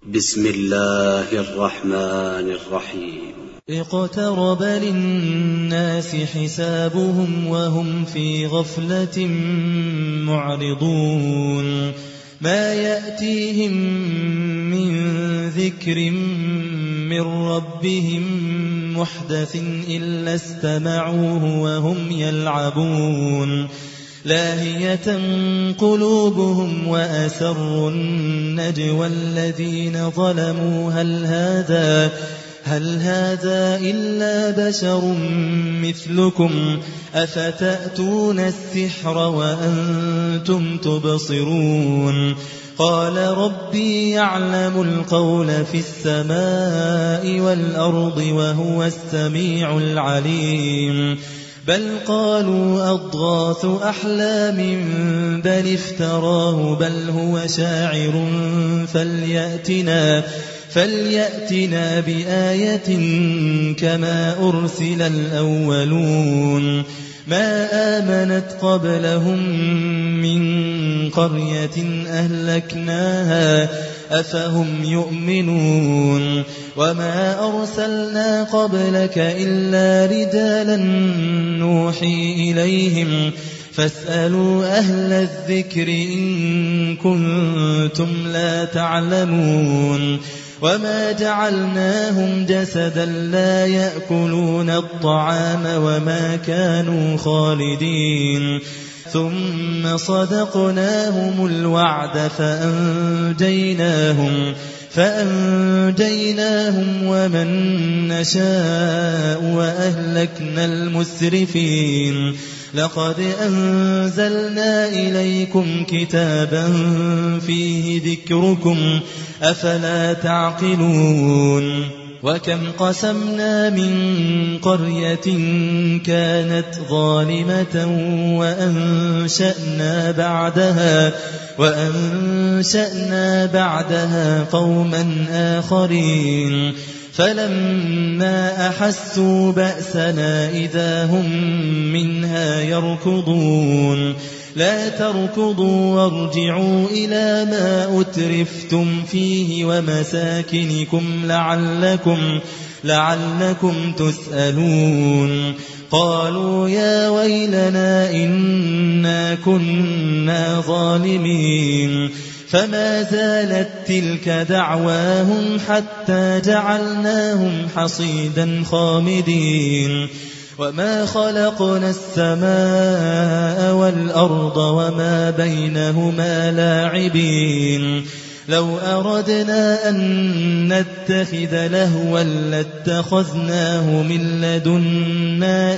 بسم الله الرحمن الرحيم. اقترب للناس حسابهم وهم في غفلة معرضون ما يأتيهم من ذكر من ربهم محدث إلا استمعوه وهم يلعبون لاهية قلوبهم وأسروا النجوى الذين ظلموا هل هذا إلا بشر مثلكم أفتأتون السحر وأنتم تبصرون قال ربي يعلم القول في السماء والأرض وهو السميع العليم بل قالوا أضغاث أحلام بل افتراه بل هو شاعر فليأتنا بآية كما أرسل الأولون ما آمنت قبلهم من قرية أهلكناها أفهم يؤمنون وما أرسلنا قبلك إلا رجالا نوحي إليهم فاسألوا أهل الذكر إن كنتم لا تعلمون وما جعلناهم جسدا لا يأكلون الطعام وما كانوا خالدين ثم صدقناهم الوعد فأنجيناهم ومن نشاء وأهلكنا المسرفين لقد أنزلنا إليكم كتابا فيه ذكركم أفلا تعقلون وكم قسمنا من قرية كانت ظالمة وأنشأنا بعدها قوما آخرين فلما أحسوا بأسنا إذا هم منها يركضون لا تركضوا وارجعوا إلى ما أترفتم فيه ومساكنكم لعلكم تسألون قالوا يا ويلنا إنا كنا ظالمين فما زالت تلك دعواهم حتى جعلناهم حصيدا خامدين وما خلقنا السماء والأرض وما بينهما لاعبين لو أردنا أن نتخذ لهوا لاتخذناه من لدنا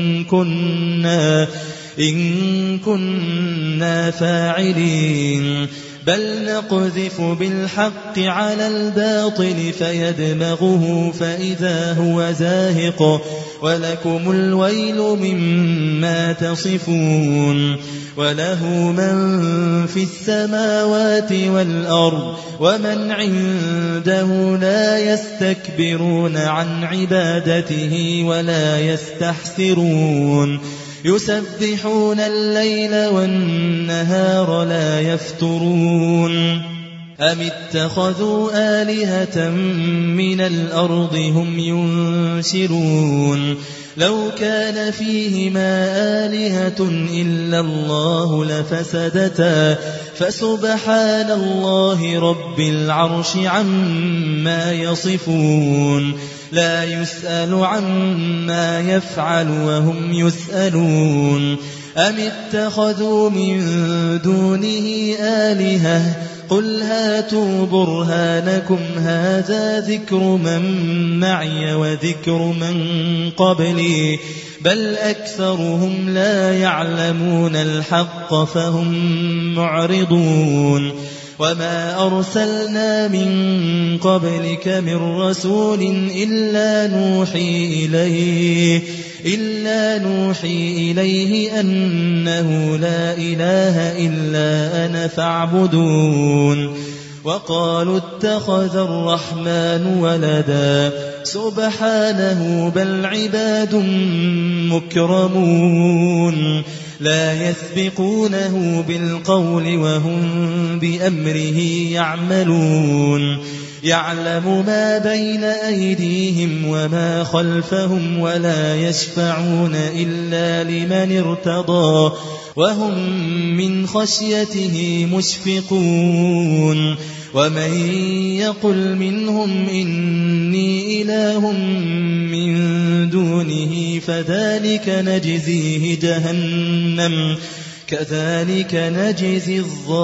إن كنا فاعلين بل نقذف بالحق على الباطل فيدمغه فإذا هو زاهق ولكم الويل مما تصفون وله من في السماوات والأرض ومن عنده لا يستكبرون عن عبادته ولا يستحسرون يسبحون الليل والنهار لا يفترون أم اتخذوا آلهة من الأرض هم ينشرون لو كان فيهما آلهة إلا الله لفسدتا فسبحان الله رب العرش عما يصفون لا يسأل عما يفعل وهم يسألون أم اتخذوا من دونه آلهة قل هاتوا برهانكم هذا ذكر من معي وذكر من قبلي بل أكثرهم لا يعلمون الحق فهم معرضون وما أرسلنا من قبلك من رسول إلا نوحي إليه أنه لا إله إلا أنا فاعبدون وقالوا اتخذ الرحمن ولدا سبحانه بل عباد مكرمون لا يسبقونه بالقول وهم بأمره يعملون يعلم ما بين أيديهم وما خلفهم ولا يشفعون إلا لمن ارتضى وهم من خشيته مشفقون ومن يقل منهم إني إله من دونه فذلك نجزيه جهنم كذلك نجزي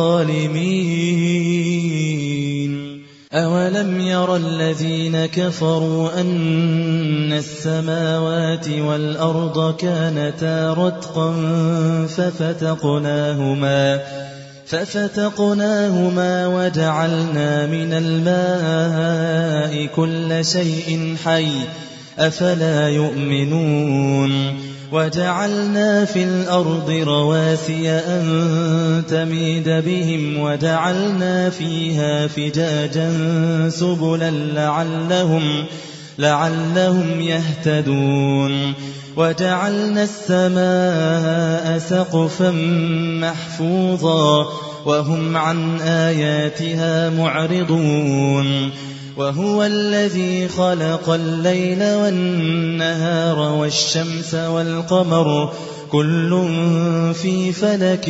الظالمين أولم ير الذين كفروا أن السماوات والأرض كانتا رتقا ففتقناهما وجعلنا من الماء كل شيء حي أفلا يؤمنون وجعلنا في الأرض رواسي أن تميد بهم وجعلنا فيها فجاجا سبلا لعلهم يهتدون وجعلنا السماء سقفا محفوظا وهم عن آياتها معرضون وهو الذي خلق الليل والنهار والشمس والقمر كل في فلك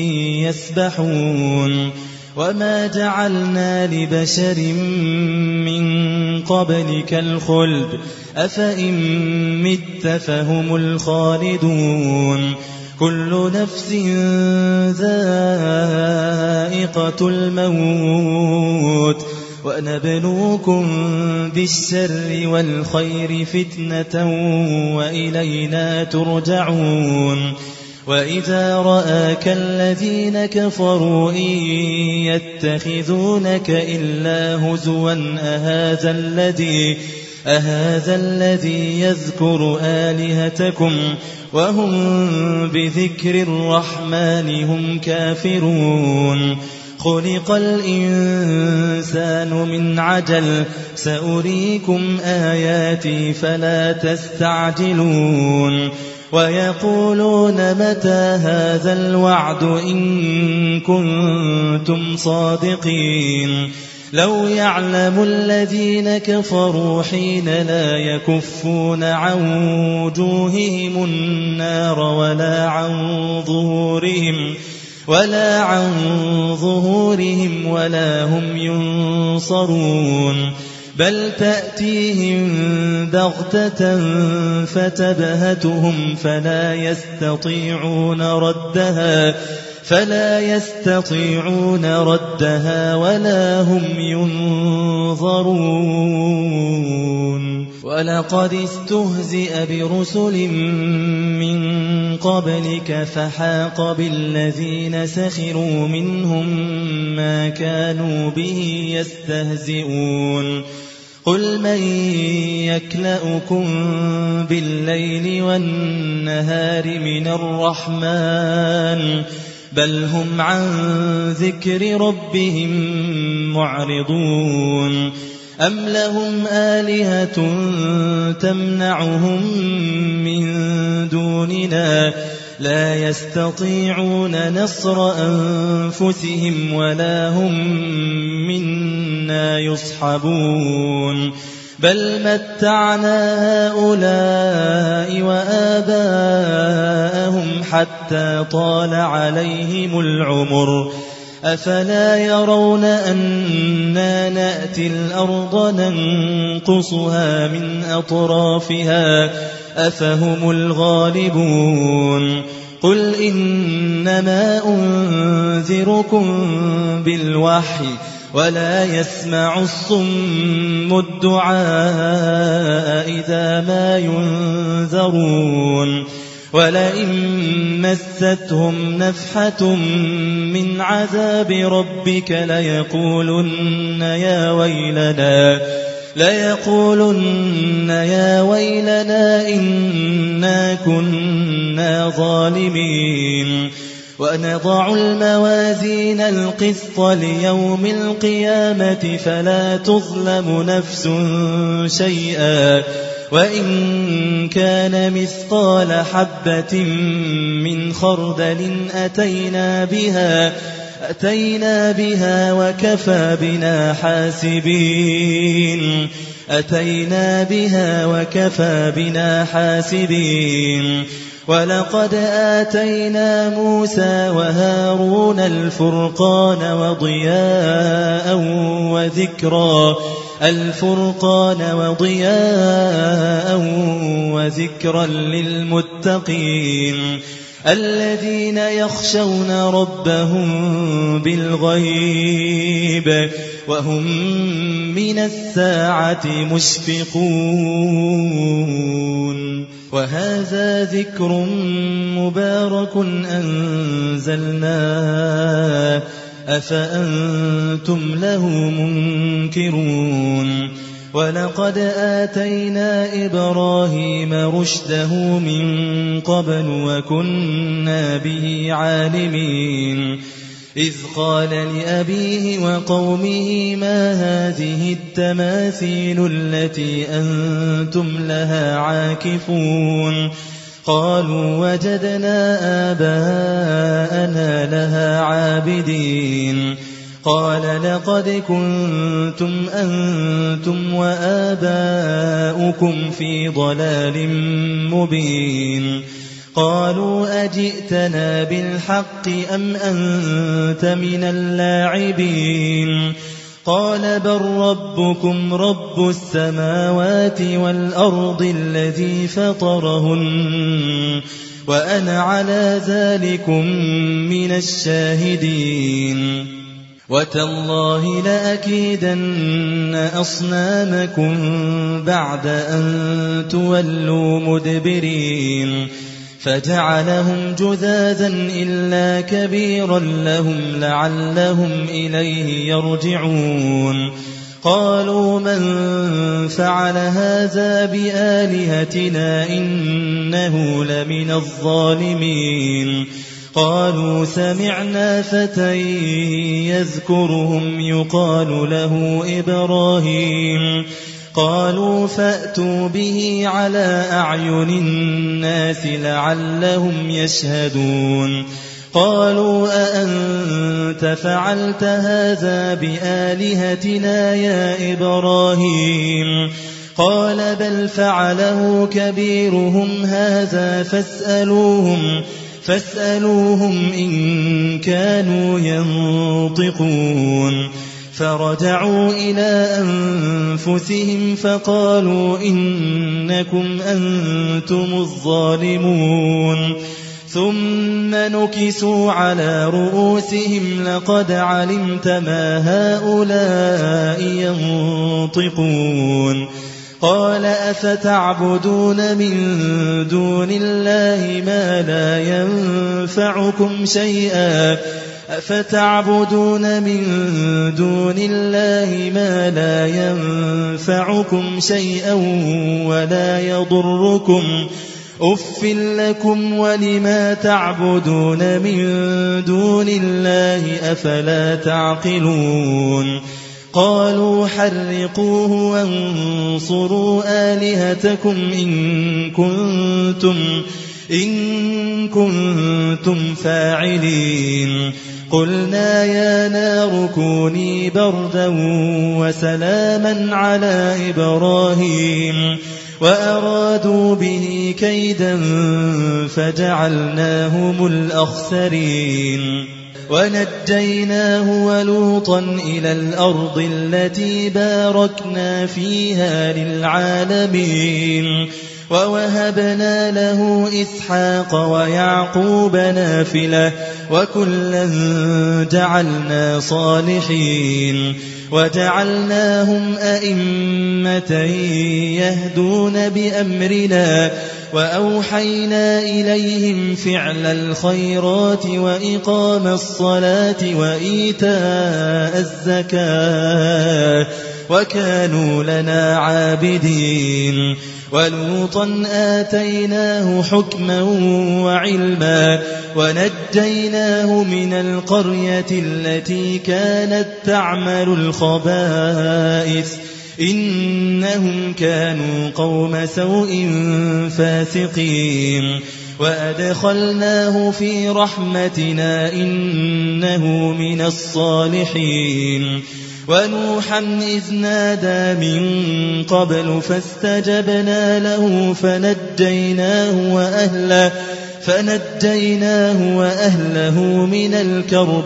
يسبحون وما جعلنا لبشر من قبلك الخلد أفإن مت فهم الخالدون كل نفس ذائقة الموت ونبلوكم بالشر والخير فتنة وإلينا ترجعون وإذا رآك الذين كفروا إن يتخذونك إلا هزوا أهذا الذي يذكر آلهتكم وهم بذكر الرحمن هم كافرون خلق الإنسان من عجل سأريكم آياتي فلا تستعجلون ويقولون متى هذا الوعد إن كنتم صادقين لو يعلم الذين كفروا حين لا يكفون عن وجوههم النار ولا عن ظهورهم ولا هم ينصرون بل تأتيهم بغتة فتبهتهم فلا يستطيعون ردها ولا هم ينظرون ولقد استهزئ برسل من قبلك فحاق بالذين سخروا منهم ما كانوا به يستهزئون قل من يكلؤكم بالليل والنهار من الرحمن بل هم عن ذكر ربهم معرضون أم لهم آلهة تمنعهم من دوننا لا يستطيعون نصر أنفسهم ولا هم منا يصحبون بل متعنا هؤلاء وآباءهم حتى طال عليهم العمر أفلا يرون أنا نأتي الأرض ننقصها من أطرافها أفهم الغالبون قل إنما أنذركم بالوحي ولا يسمع الصم الدعاء إذا ما ينذرون ولئن مستهم نفحة من عذاب ربك ليقولن يا ويلنا إنا كنا ظالمين ونضع الموازين القسط ليوم القيامة فلا تظلم نفس شيئا وإن كان مثقال حبة من خردل أتينا بها وكفى بنا حاسبين أتينا بها وكفى بنا حاسبين ولقد آتينا موسى وهارون الفرقان وضياء وذكرا للمتقين الذين يخشون ربهم بالغيب وهم من الساعة مشفقون وهذا ذكر مبارك أنزلناه أفأنتم له منكرون ولقد آتينا إبراهيم رشده من قبل وكنا به عالمين إذ قال لأبيه وقومه ما هذه التماثيل التي أنتم لها عاكفون قالوا وجدنا آباءنا لها عابدين قال لقد كنتم أنتم وآباؤكم في ضلال مبين قالوا أجئتنا بالحق أم أنت من اللاعبين قال بل ربكم رب السماوات والأرض الذي فطرهن وأنا على ذلكم من الشاهدين وتالله لأكيدن أصنامكم بعد أن تولوا مدبرين فجعلهم جذاذا إلا كبيرا لهم لعلهم إليه يرجعون قالوا من فعل هذا بآلهتنا إنه لمن الظالمين قالوا سمعنا فتى يذكرهم يقال له إبراهيم قالوا فأتوا به على أعين الناس لعلهم يشهدون قالوا أأنت فعلت هذا بآلهتنا يا إبراهيم قال بل فعله كبيرهم هذا فاسألوهم إن كانوا ينطقون فرجعوا إلى أنفسهم فقالوا إنكم أنتم الظالمون ثم نكسوا على رؤوسهم لقد علمت ما هؤلاء ينطقون قال أفتعبدون من دون الله ما لا ينفعكم شيئا ولا يضركم أف لكم ولما تعبدون من دون الله أفلا تعقلون قالوا حرقوه وانصروا آلهتكم إن كنتم فاعلين قلنا يا نار كوني بردا وسلاما على إبراهيم وأرادوا به كيدا فجعلناهم الأخسرين ونجيناه ولوطا إلى الأرض التي باركنا فيها للعالمين ووهبنا له إسحاق ويعقوب نافلة وكلا جعلنا صالحين وجعلناهم أئمة يهدون بأمرنا وأوحينا إليهم فعل الخيرات وإقام الصلاة وإيتاء الزكاة وكانوا لنا عابدين ولوطا آتيناه حكما وعلما ونجيناه من القرية التي كانت تعمل الخبائث إنهم كانوا قوم سوء فاسقين وأدخلناه في رحمتنا إنه من الصالحين ونوحا إذ نادى من قبل فاستجبنا له فنجيناه وأهله من الكرب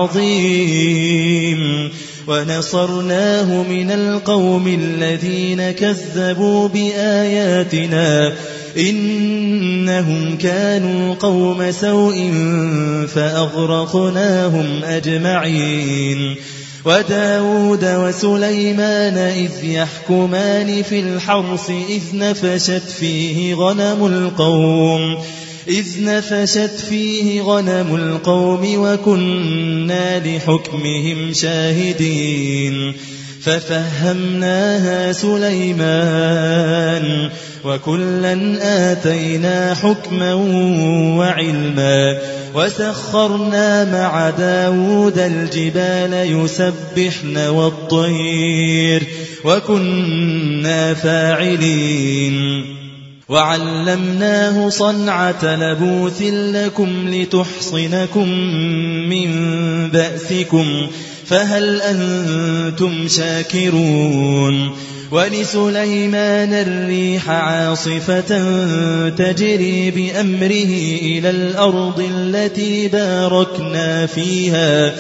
العظيم ونصرناه من القوم الذين كذبوا بآياتنا إنهم كانوا قوم سوء فأغرقناهم أجمعين وداود وسليمان إذ يحكمان في الحرث إذ نفشت فيه غنم القوم وكنا لحكمهم شاهدين ففهمناها سليمان وكلا آتينا حكما وعلما وسخرنا مع داود الجبال يسبحن والطير وكنا فاعلين وعلمناه صنعة لبوس لكم لتحصنكم من بأسكم فهل أنتم شاكرون ولسليمان الريح عاصفة تجري بأمره إلى الأرض التي باركنا فيها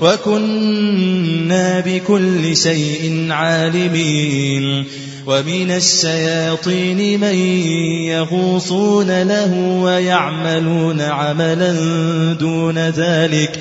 وكنا بكل شيء عالمين ومن الشياطين من يغوصون له ويعملون عملا دون ذلك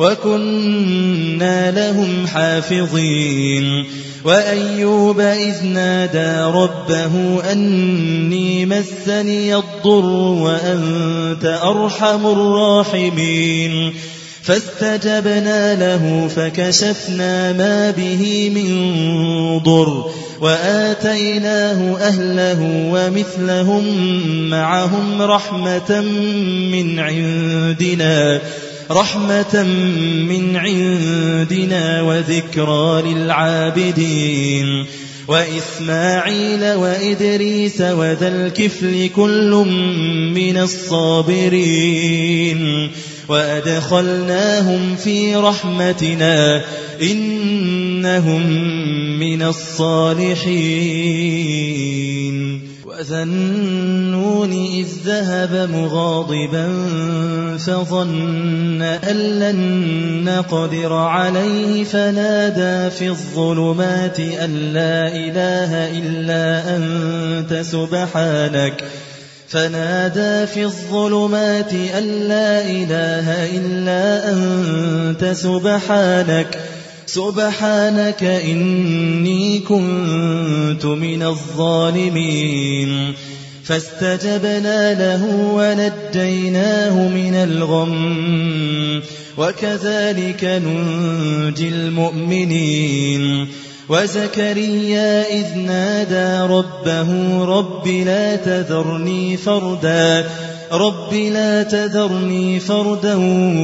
وكنا لهم حافظين وأيوب إذ نادى ربه أني مسني الضر وأنت أرحم الراحمين فاستجبنا له فكشفنا ما به من ضر وآتيناه أهله ومثلهم معهم رحمة من عندنا وذكرى للعابدين وإسماعيل وإدريس وذا الكفل كل من الصابرين وأدخلناهم في رحمتنا إنهم من الصالحين وذا النون إذ ذهب مغاضبا فظن أن لن نقدر عليه فنادى في الظلمات أن لا إله إلا أنت سبحانك إني كنت من الظالمين فاستجبنا له ونجيناه من الغم وكذلك ننجي المؤمنين وزكريا إذ نادى ربه رب لا تذرني فردا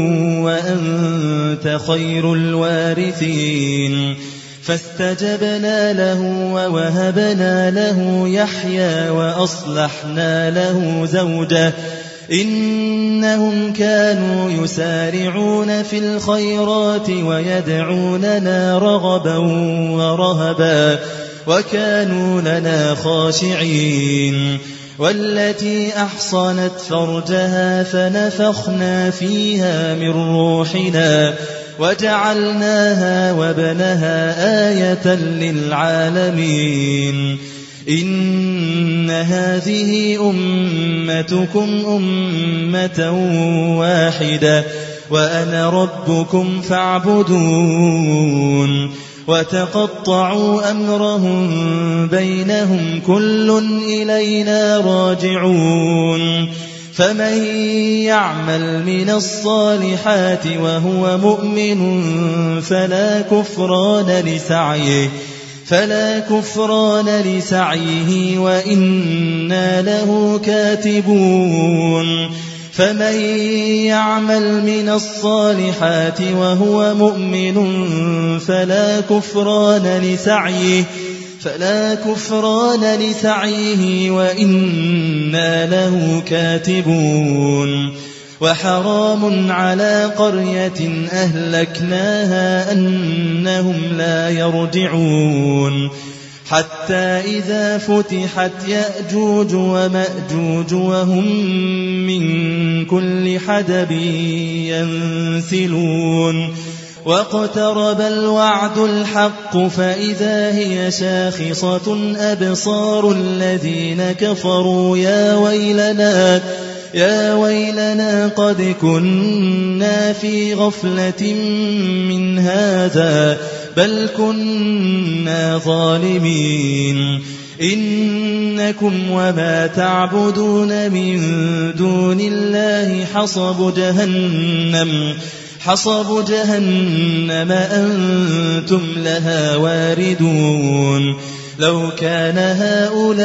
وأنت خير الوارثين فاستجبنا له ووهبنا له يحيى وأصلحنا له زوجه إنهم كانوا يسارعون في الخيرات ويدعوننا رغبا ورهبا وكانوا لنا خاشعين والتي أحصنت فرجها فنفخنا فيها من روحنا وجعلناها وابنها آية للعالمين إن هذه أمتكم أمة واحدة وأنا ربكم فاعبدون وتقطعوا أمرهم بينهم كل إلينا راجعون فمن يعمل من الصالحات وهو مؤمن فلا كفران لسعيه وإنا له كاتبون فمن يعمل من الصالحات وهو مؤمن فلا فلا كفران لسعيه وإنا له كاتبون وحرام على قرية أهلكناها أنهم لا يرجعون حتى إذا فتحت يأجوج ومأجوج وهم من كل حدب ينسلون واقترب الوعد الحق فإذا هي شاخصة أبصار الذين كفروا يا ويلنا قد كنا في غفلة من هذا بل كنا ظالمين إنكم وما تعبدون من دون الله حصب جهنم أنتم لها واردون لو كان هؤلاء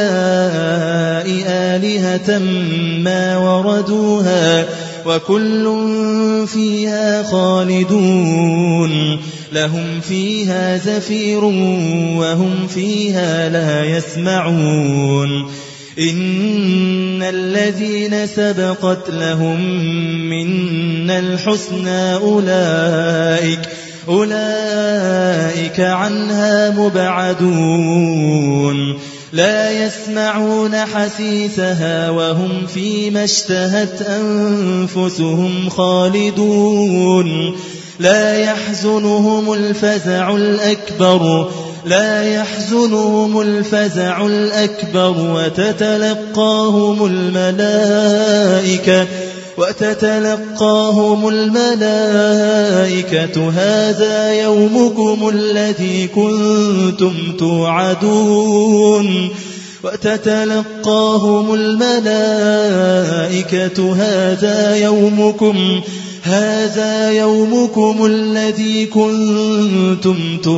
آلهة ما وردوها وكل فيها خالدون لهم فيها زفير وهم فيها لا يسمعون إن الذين سبقت لهم منا الحسنى أولئك عنها مبعدون لا يسمعون حسيسها وهم فيما اشتهت أنفسهم خالدون لا يحزنهم الفزع الأكبر وتتلقاهم الملائكة هذا يومكم الذي كنتم توعدون هذا يومكم الذي كنتم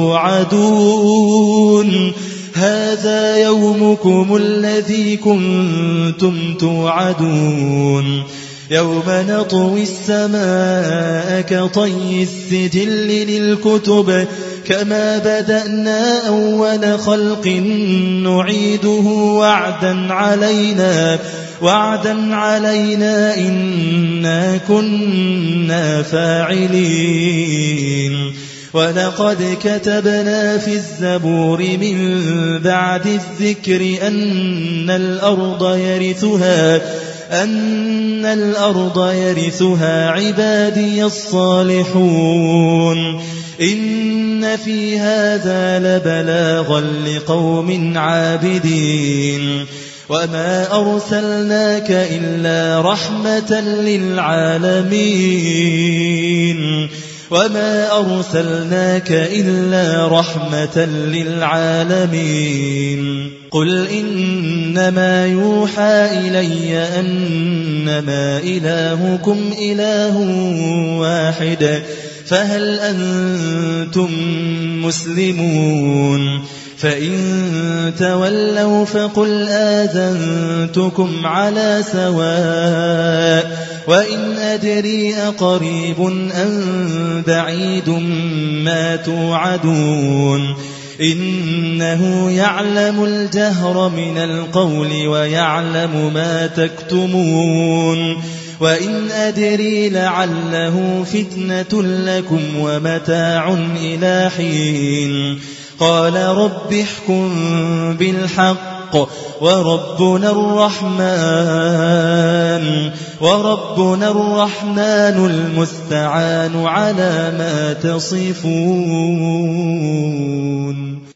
توعدون يوم نطوي السماء كطي السجل للكتب كما بدأنا أول خلق نعيده وعدا علينا إنا كنا فاعلين ولقد كتبنا في الزبور من بعد الذكر أن الأرض يرثها عبادي الصالحون إن في هذا لبلاغا لقوم عابدين وما أرسلناك إلا رحمة للعالمين قل إنما يوحى إلي أنما إلهكم إله واحد فهل أنتم مسلمون فإن تولوا فقل آذنتكم على سواء وإن أدري أقريب أم بعيد ما توعدون إنه يعلم الجهر من القول ويعلم ما تكتمون وإن أدري لعله فتنة لكم ومتاع إلى حين قال رب احكم بالحق وربنا الرحمن المستعان على ما تصفون.